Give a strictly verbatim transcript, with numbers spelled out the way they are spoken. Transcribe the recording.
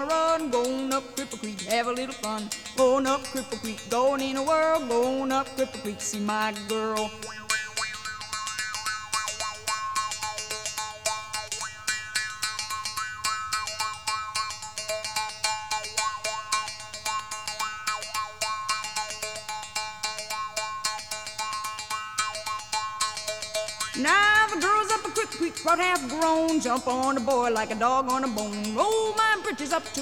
Run, going up Cripple Creek, have a little fun. Going up Cripple Creek, going in the world, going up Cripple Creek, see my girl. Now the girls up a Cripple Creek, about half grown, jump on the boy like a dog on a bone. Roll my britches up to